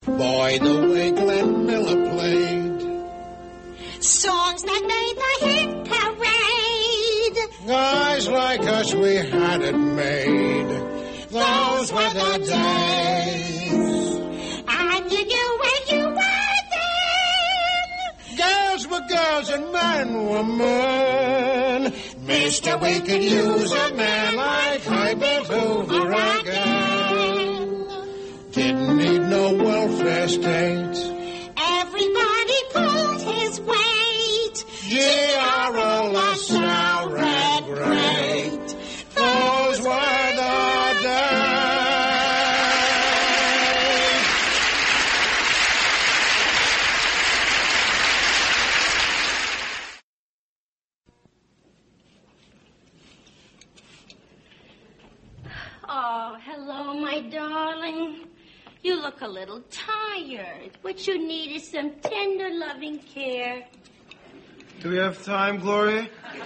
By the way Glenn Miller played songs that made the hit parade. Guys like us, we had it made. Those were the days. I knew where you were then. Girls were girls and men were men. Mister, we could use a man like Herbert Hoover again. Didn't need no welfare state. Everybody pulled his weight. G.R.O.S. now red great. Those were the days. Oh, hello, my darling. You look a little tired. What you need is some tender, loving care. Do we have time, Gloria?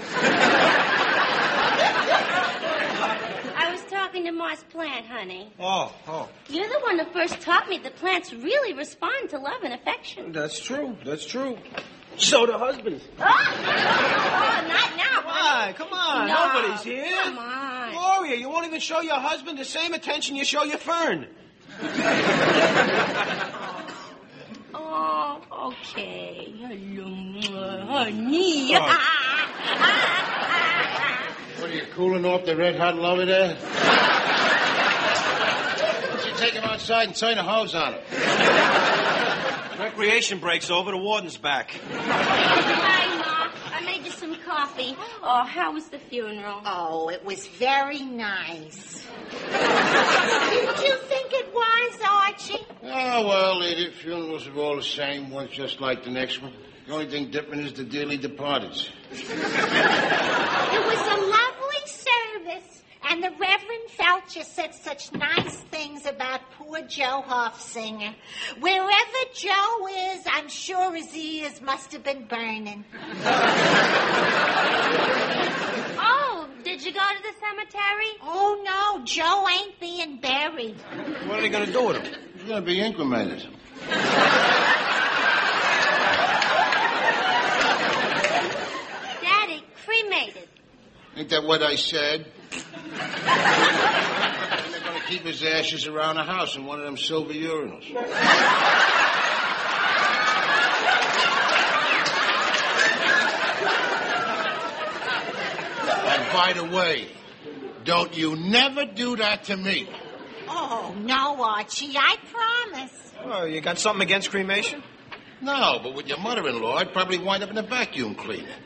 I was talking to Moss Plant, honey. Oh. You're the one who first taught me that plants really respond to love and affection. That's true. So do husbands. Oh, not now, honey. Come on. No, Nobody's here. Come on. Gloria, you won't even show your husband the same attention you show your fern. Oh, okay. Hello, honey. What are you, cooling off the red hot lover there? Why don't you take him outside and turn the hose on him? Recreation break's over. The warden's back. Hi, Ma. I made you some coffee. Oh, how was the funeral? Oh, it was very nice. Didn't you think it was, Archie? Oh, well, the funerals are all the same. One's just like the next one. The only thing different is the dearly departed. It was a lovely service, and the Reverend Felcher said such nice things about poor Joe Hofsinger. Wherever Joe is, I'm sure his ears must have been burning. Oh, did you go to the cemetery? Oh, no, Joe ain't being buried. What are they going to do with him? He's going to be incremented. Daddy, cremated. Ain't that what I said? And they're going to keep his ashes around the house in one of them silver urinals. And by the way, don't you never do that to me. Oh, no, Archie, I promise. Oh, you got something against cremation? No, but with your mother-in-law, I'd probably wind up in a vacuum cleaner.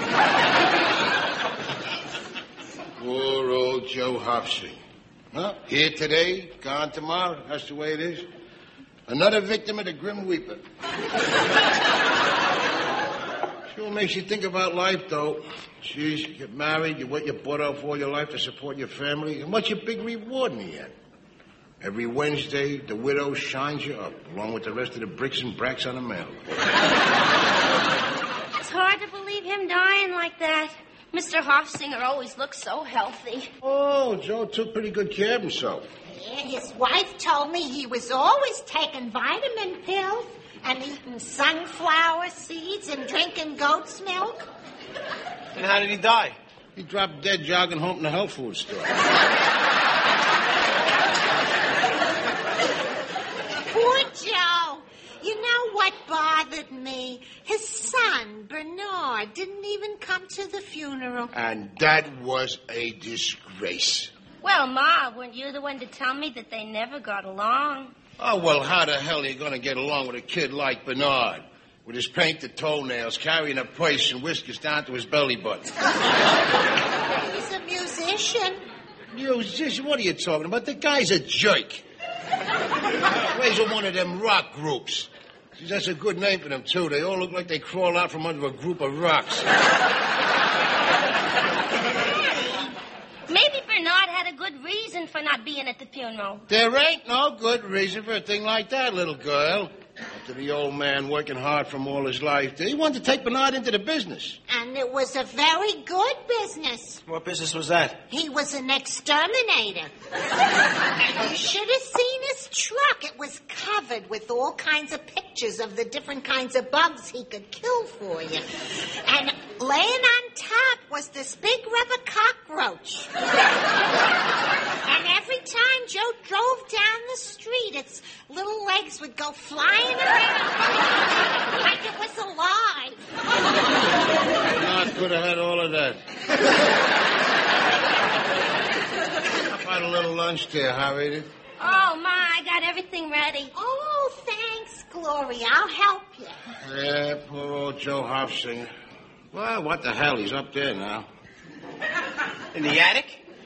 Poor old Joe Hofsinger. Huh? Here today, gone tomorrow. That's the way it is. Another victim of the Grim Reaper. Sure makes you think about life, though. Geez, you get married, you work your butt off all your life to support your family, and what's your big reward in the end? Every Wednesday, the widow shines you up, along with the rest of the bricks and bracks on the mail. It's hard to believe him dying like that. Mr. Hofsinger always looked so healthy. Oh, Joe took pretty good care of himself. Yeah, his wife told me he was always taking vitamin pills and eating sunflower seeds and drinking goat's milk. And how did he die? He dropped dead jogging home from the health food store. Poor Joe. You know what bothered me? His son, Bernard, didn't even come to the funeral. And that was a disgrace. Well, Ma, weren't you the one to tell me that they never got along? Oh, well, how the hell are you going to get along with a kid like Bernard? With his painted toenails, carrying a purse and whiskers down to his belly button. He's a musician. Musician? What are you talking about? The guy's a jerk. Plays with one of them rock groups. Geez, that's a good name for them, too. They all look like they crawled out from under a group of rocks. Maybe Bernard had a good reason for not being at the funeral. There ain't no good reason for a thing like that, little girl. After the old man working hard from all his life, he wanted to take Bernard into the business. And it was a very good business. What business was that? He was an exterminator. You should have seen his truck. It was covered with all kinds of pictures of the different kinds of bugs he could kill for you. And laying on top was this big rubber cockroach. And every time Joe drove down the street, its little legs would go flying around like it was alive. Not could have had all of that. How about a little lunch there, Harriet? Oh, Ma, I got everything ready. Oh, thanks, Gloria. I'll help you. Yeah, poor old Joe Hofsinger. Well, what the hell? He's up there now. In the attic?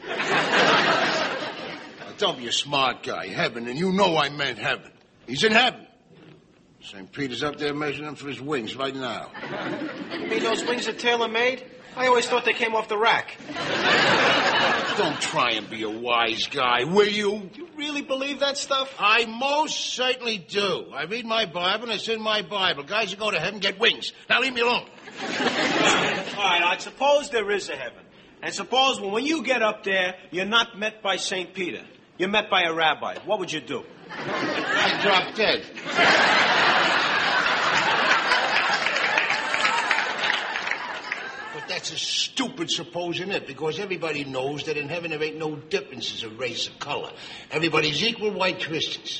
Now, don't be a smart guy. Heaven, and you know I meant heaven. He's in heaven. St. Peter's up there measuring him for his wings right now. You mean those wings are tailor-made? I always thought they came off the rack. Don't try and be a wise guy, will you? You really believe that stuff? I most certainly do. I read my Bible, and it's in my Bible. Guys who go to heaven get wings. Now leave me alone. All right, I suppose there is a heaven. And suppose when you get up there, you're not met by St. Peter. You're met by a rabbi. What would you do? I drop dead. But that's a stupid supposing it, because everybody knows that in heaven there ain't no differences of race or color. Everybody's equal white Christians.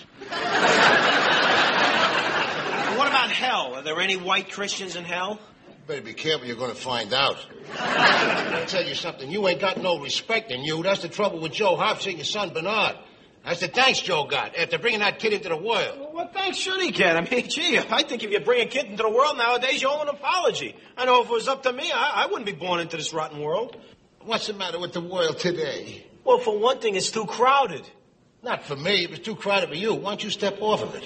What about hell? Are there any white Christians in hell? Better be careful, you're going to find out. I'll tell you something, you ain't got no respect in you. That's the trouble with Joe Hofsinger's son, Bernard. That's the thanks Joe got after bringing that kid into the world. Well, what thanks should he get? I mean, gee, I think if you bring a kid into the world nowadays, you owe an apology. I know if it was up to me, I wouldn't be born into this rotten world. What's the matter with the world today? Well, for one thing, it's too crowded. Not for me. It was too crowded for you. Why don't you step off of it?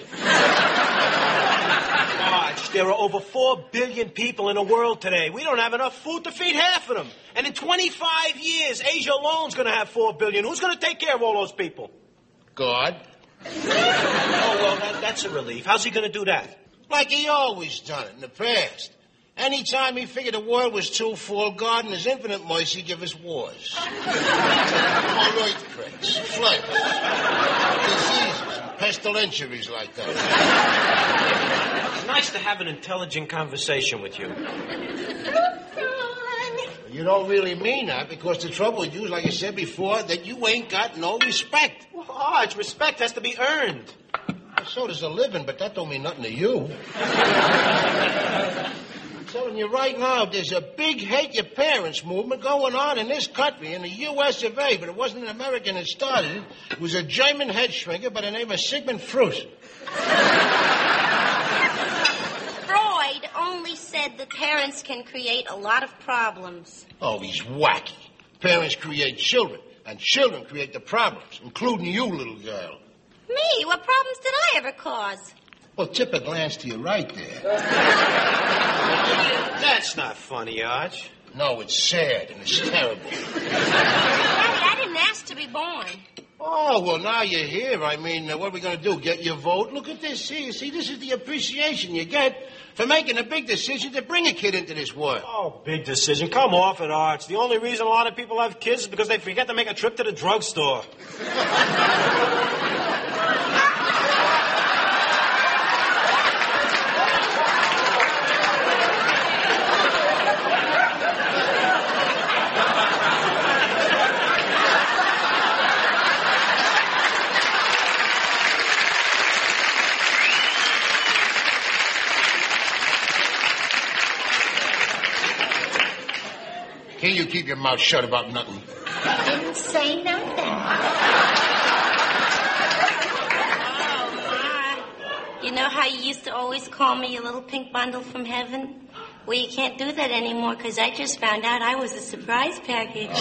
Marge, there are over 4 billion people in the world today. We don't have enough food to feed half of them. And in 25 years, Asia alone's going to have 4 billion. Who's going to take care of all those people? God. Oh, well, that's a relief. How's he going to do that? Like he always done it in the past. Anytime he figured the world was too full, God in his infinite mercy give us wars. More earthquakes, floods, diseases, and pestilentiaries like that. It's nice to have an intelligent conversation with you. You don't really mean that, because the trouble with you is, like I said before, that you ain't got no respect. Well, Arch, respect has to be earned. So does a living, but that don't mean nothing to you. I'm telling you right now, there's a big hate your parents movement going on in this country, in the U.S. of A., but it wasn't an American that started it. It was a German head shrinker by the name of Sigmund Freud. Freud only said that parents can create a lot of problems. Oh, he's wacky. Parents create children, and children create the problems, including you, little girl. Me? What problems did I ever cause? Well, tip a glance to your right there. That's not funny, Arch. No, it's sad and it's terrible. Daddy, I didn't ask to be born. Oh, well, now you're here. I mean, what are we going to do, get your vote? Look at this here. See, this is the appreciation you get for making a big decision to bring a kid into this world. Oh, big decision. Come off it, Arch. The only reason a lot of people have kids is because they forget to make a trip to the drugstore. Can you keep your mouth shut about nothing? I didn't say nothing. Oh, Ma. You know how you used to always call me your little pink bundle from heaven? Well, you can't do that anymore because I just found out I was a surprise package.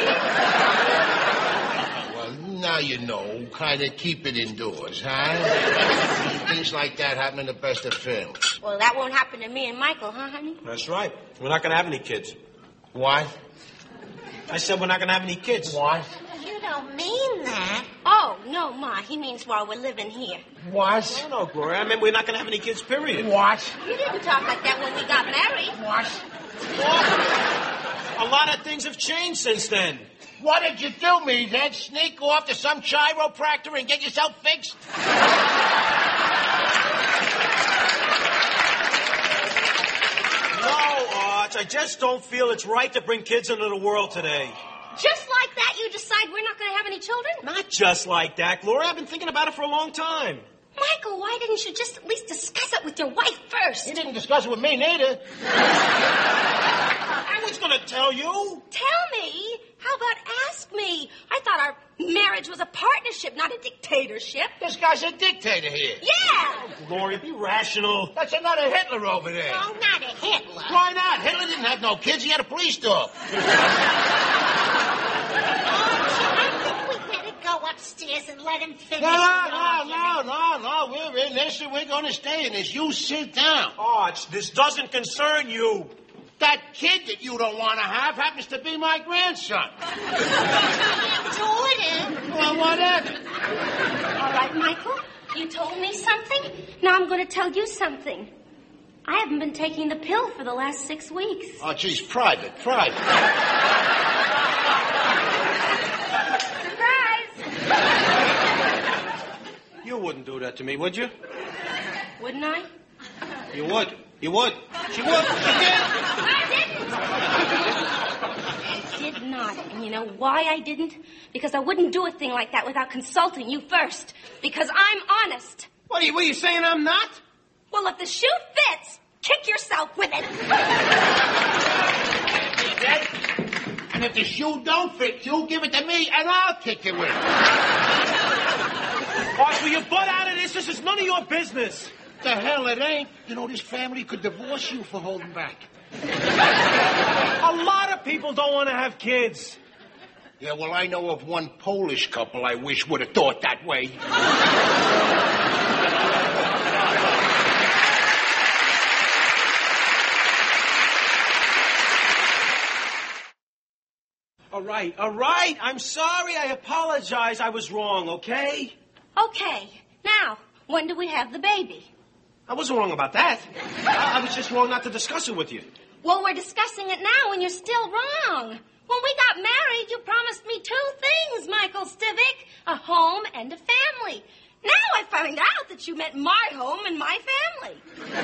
Well, now you know. Kind of keep it indoors, huh? Things like that happen in the best of families. Well, that won't happen to me and Michael, huh, honey? That's right. We're not going to have any kids. What? I said we're not going to have any kids. What? You don't mean that. Oh, no, Ma. He means while we're living here. What? No, Gloria. I mean, we're not going to have any kids, period. What? You didn't talk like that when we got married. What? A lot of things have changed since then. What did you do, me then? Sneak off to some chiropractor and get yourself fixed? I just don't feel it's right to bring kids into the world today. Just like that, you decide we're not going to have any children? Not just like that, Gloria. I've been thinking about it for a long time. Michael, why didn't you just at least discuss it with your wife first? You didn't discuss it with me, neither. I was going to tell you. Tell me? How about ask me? I thought our marriage was a partnership, not a dictatorship. This guy's a dictator here. Yeah! Gloria, be rational. That's another Hitler over there. Oh, not a Hitler. Why not? Hitler didn't have no kids. He had a police dog. I think we better go upstairs and let him finish. No. We're in this and we're going to stay in this. You sit down. Arch, this doesn't concern you. That kid that you don't want to have happens to be my grandson. Jordan. Well, whatever. All right, Michael, you told me something. Now I'm going to tell you something. I haven't been taking the pill for the last 6 weeks. Oh, geez, private. Surprise! You wouldn't do that to me, would you? Wouldn't I? You would. She would. She did. I did not. And you know why I didn't? Because I wouldn't do a thing like that without consulting you first. Because I'm honest. What are you saying I'm not? Well, if the shoe fits, kick yourself with it. And if the shoe don't fit you, give it to me and I'll kick it with it. Arch, will you butt out of this? This is none of your business. The hell it ain't. You know, this family could divorce you for holding back. A lot of people don't want to have kids. Yeah, well, I know of one Polish couple I wish would have thought that way. All right. I'm sorry. I apologize. I was wrong, okay? Okay. Now, when do we have the baby? I wasn't wrong about that. I was just wrong not to discuss it with you. Well, we're discussing it now and you're still wrong. When we got married, you promised me 2 things, Michael Stivic. A home and a family. Now I find out that you meant my home and my family.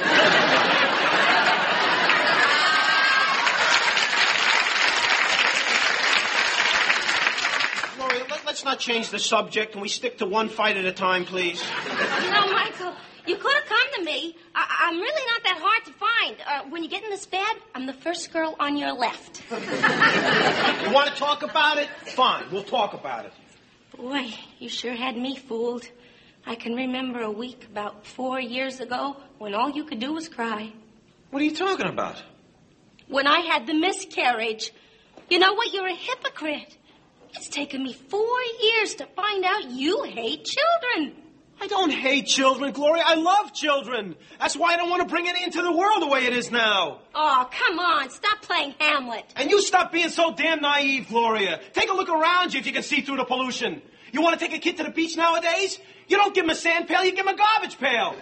Gloria, let's not change the subject. Can we stick to one fight at a time, please? You know, Michael, you could have come to me. I'm really not that hard to find. When you get in this bed, I'm the first girl on your left. You want to talk about it? Fine, we'll talk about it. Boy, you sure had me fooled. I can remember a week about 4 years ago when all you could do was cry. What are you talking about? When I had the miscarriage. You know what? You're a hypocrite. It's taken me 4 years to find out you hate children. I don't hate children, Gloria. I love children. That's why I don't want to bring it into the world the way it is now. Oh, come on. Stop playing Hamlet. And you stop being so damn naive, Gloria. Take a look around you if you can see through the pollution. You want to take a kid to the beach nowadays? You don't give him a sand pail, you give him a garbage pail.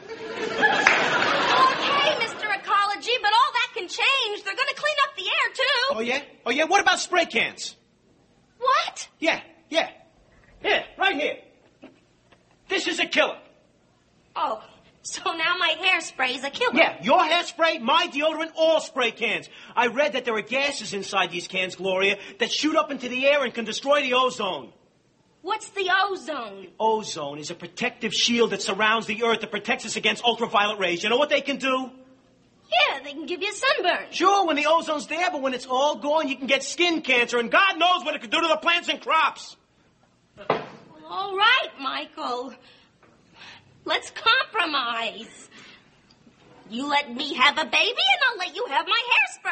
Okay, Mr. Ecology, but all that can change. They're going to clean up the air, too. Oh, yeah? What about spray cans? What? Yeah. Here, right here. This is a killer. Oh, so now my hairspray is a killer. Yeah, your hairspray, my deodorant, all spray cans. I read that there are gases inside these cans, Gloria, that shoot up into the air and can destroy the ozone. What's the ozone? Ozone is a protective shield that surrounds the Earth that protects us against ultraviolet rays. You know what they can do? Yeah, they can give you a sunburn. Sure, when the ozone's there, but when it's all gone, you can get skin cancer, and God knows what it could do to the plants and crops. Well, all right, Michael. Let's compromise. You let me have a baby, and I'll let you have my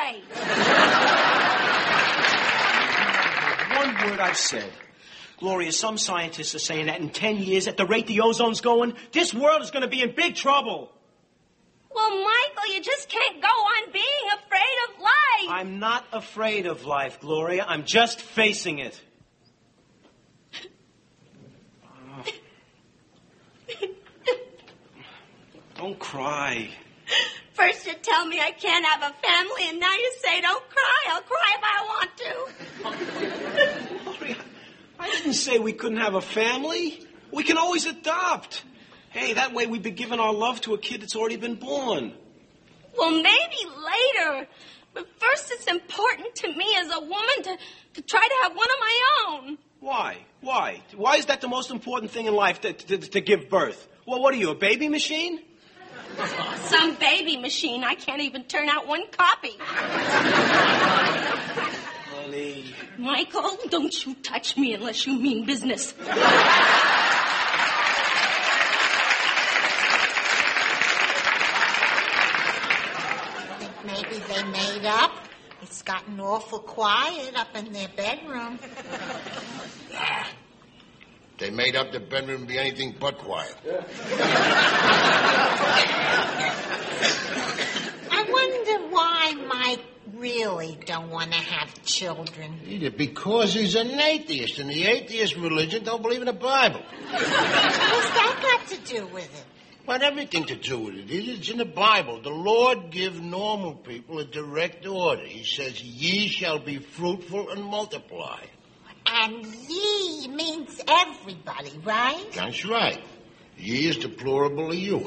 hairspray. One word I've said. Gloria, some scientists are saying that in 10 years, at the rate the ozone's going, this world is going to be in big trouble. Well, Michael, you just can't go on being afraid of life. I'm not afraid of life, Gloria. I'm just facing it. Don't cry. First you tell me I can't have a family, and now you say don't cry. I'll cry if I want to. Gloria, I didn't say we couldn't have a family. We can always adopt. Hey, that way we'd be giving our love to a kid that's already been born. Well, maybe later. But first, it's important to me as a woman to try to have one of my own. Why? Why? Why is that the most important thing in life, to give birth? Well, what are you, a baby machine? Some baby machine. I can't even turn out one copy. Honey. Michael, don't you touch me unless you mean business. Maybe they made up. It's gotten awful quiet up in their bedroom. They made up the bedroom to be anything but quiet. I wonder why Mike really don't want to have children. Either because he's an atheist, and the atheist religion don't believe in the Bible. What's that got to do with it? Well, everything to do with it. It's in the Bible. The Lord give normal people a direct order. He says, ye shall be fruitful and multiply. And ye means everybody, right? That's right. Ye is the plural of you.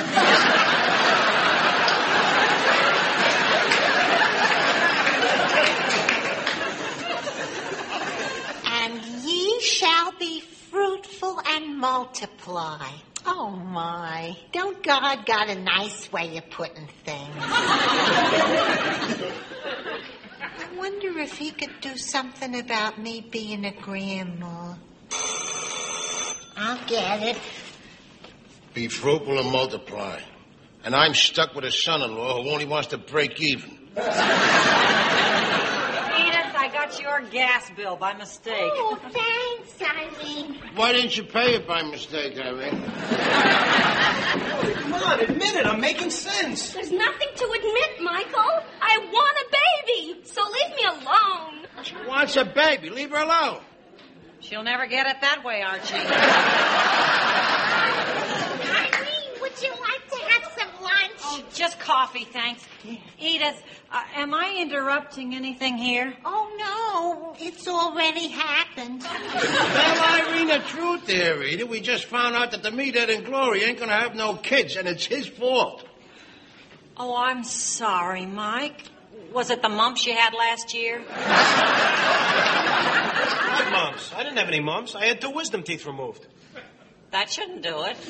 And ye shall be fruitful and multiply. Oh, my. Don't God got a nice way of putting things? I wonder if he could do something about me being a grandma. I'll get it. Be fruitful and multiply. And I'm stuck with a son-in-law who only wants to break even. Edith, I got your gas bill by mistake. Oh, thanks, Irene. Why didn't you pay it by mistake, Irene? Come on, admit it. I'm making sense. There's nothing to admit, Michael. I want a baby, so leave me alone. She wants a baby. Leave her alone. She'll never get it that way, Archie. Irene, would you like to have some lunch? Oh, just coffee, thanks. Edith, am I interrupting anything here? Oh, no. It's already happened. Well, Irene, the truth there, Rita. We just found out that the Meathead and Glory ain't gonna have no kids, and it's his fault. Oh, I'm sorry, Mike. Was it the mumps you had last year? What mumps? I didn't have any mumps. I had 2 wisdom teeth removed. That shouldn't do it.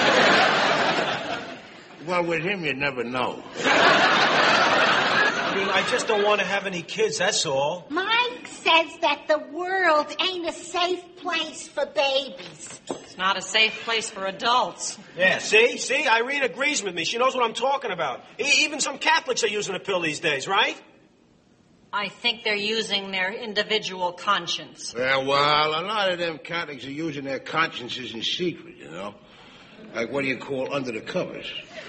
Well, with him, you'd never know. I mean, I just don't want to have any kids, that's all. Mike says that the world ain't a safe place for babies. It's not a safe place for adults. Yeah, see? Irene agrees with me. She knows what I'm talking about. Even some Catholics are using a pill these days, right? I think they're using their individual conscience. Yeah, well, a lot of them Catholics are using their consciences in secret, you know. Like, what do you call under the covers?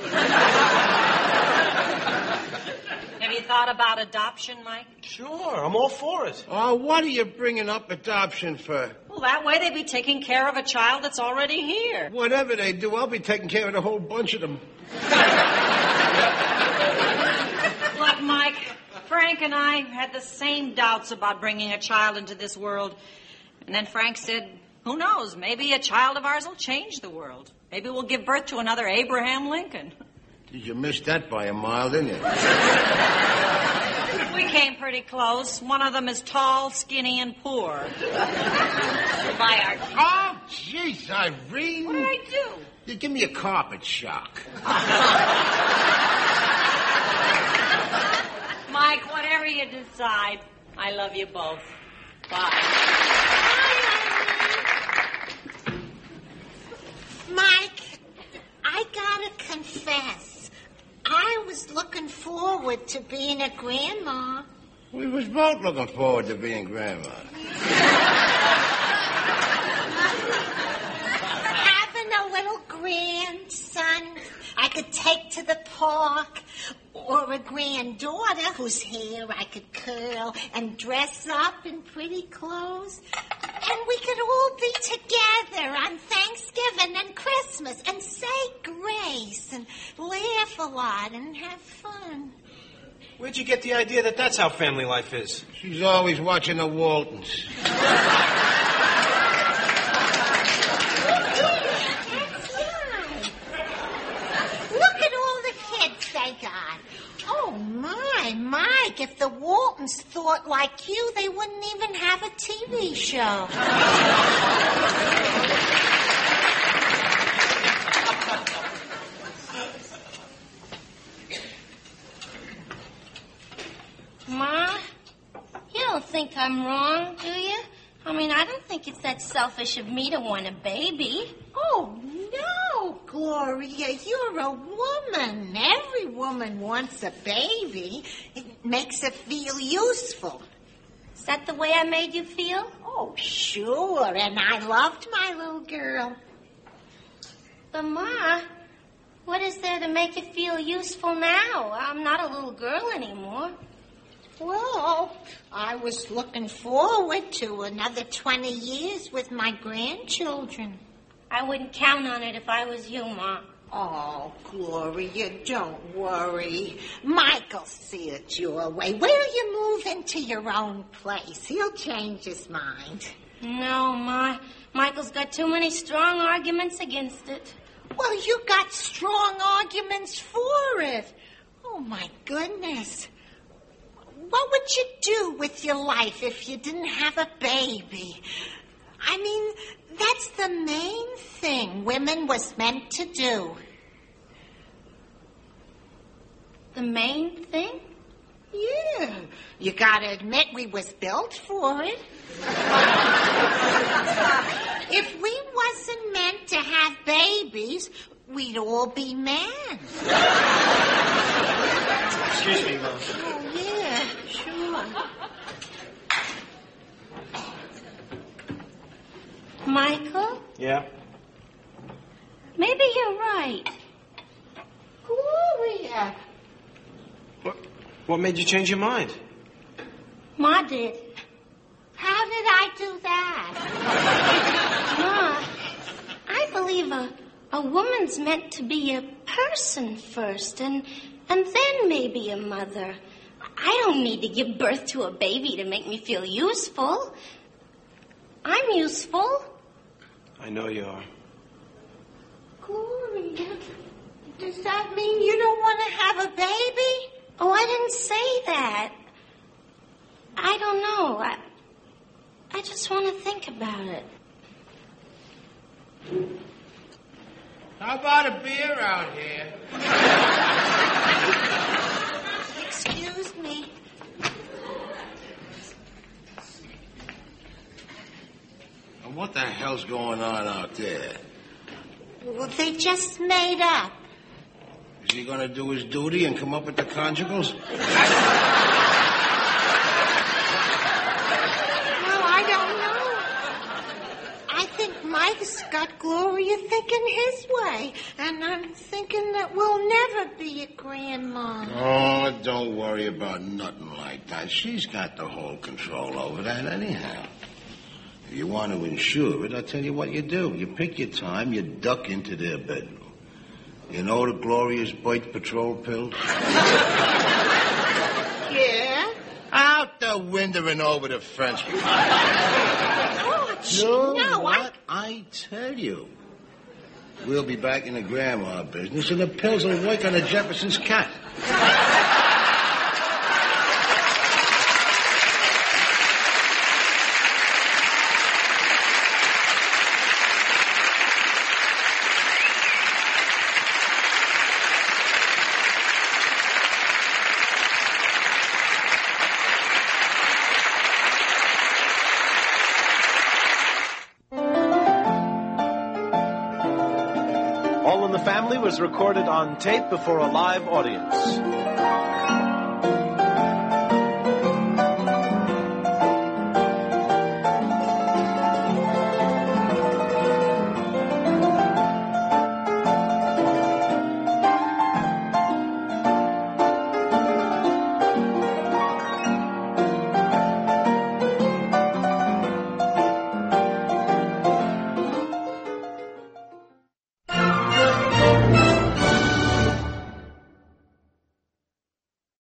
Have you thought about adoption, Mike? Sure, I'm all for it. Oh, what are you bringing up adoption for? Well, that way they'd be taking care of a child that's already here. Whatever they do, I'll be taking care of the whole bunch of them. Look, Mike, Frank and I had the same doubts about bringing a child into this world. And then Frank said, who knows, maybe a child of ours will change the world. Maybe we'll give birth to another Abraham Lincoln. You missed that by a mile, didn't you? We came pretty close. One of them is tall, skinny, and poor. Goodbye, Archie. Oh, jeez, Irene. What did I do? You give me a carpet shock. Mike, whatever you decide, I love you both. Bye. Mike, I gotta confess, I was looking forward to being a grandma. We was both looking forward to being grandma. Having a little grandson I could take to the park, or a granddaughter whose hair I could curl and dress up in pretty clothes. And we could all be together on Thanksgiving and Christmas and say grace and laugh a lot and have fun. Where'd you get the idea that that's how family life is? She's always watching the Waltons. Look at all the kids they got. Oh, my, Greg, if the Waltons thought like you, they wouldn't even have a TV show. Ma, you don't think I'm wrong, do you? I mean, I don't think it's that selfish of me to want a baby. Oh, no, Gloria, you're a woman. Every woman wants a baby. It makes her feel useful. Is that the way I made you feel? Oh, sure, and I loved my little girl. But, Ma, what is there to make you feel useful now? I'm not a little girl anymore. Well, I was looking forward to another 20 years with my grandchildren. I wouldn't count on it if I was you, Ma. Oh, Gloria, don't worry. Michael'll see it your way. Wait till you move into your own place. He'll change his mind. No, Ma. Michael's got too many strong arguments against it. Well, you got strong arguments for it. Oh, my goodness. What would you do with your life if you didn't have a baby? I mean, that's the main thing women was meant to do. The main thing? Yeah. You gotta admit we was built for it. If we wasn't meant to have babies, we'd all be men. Excuse me, Mom. Oh, yeah, sure. Michael? Yeah? Maybe you're right. Gloria. What made you change your mind? Ma did. How did I do that? Ma, I believe a woman's meant to be a person first, and then maybe a mother. I don't need to give birth to a baby to make me feel useful. I'm useful. I know you are. Gloria, does that mean you don't want to have a baby? Oh, I didn't say that. I don't know. I just want to think about it. How about a beer out here? Excuse me. And what the hell's going on out there? Well, they just made up. Is he going to do his duty and come up with the conjugals? Well, I don't know. I think Mike's got Gloria thinking his way, and I'm thinking that we'll never be a grandma. Oh, don't worry about nothing like that. She's got the whole control over that anyhow. If you want to insure it, I'll tell you what you do. You pick your time, you duck into their bedroom. You know the Gloria's birth patrol pills? Yeah? Out the window and over the fence. Oh, gee, no, what? I tell you. We'll be back in the grandma business, and the pills will work on the Jefferson's cat. All in the Family was recorded on tape before a live audience.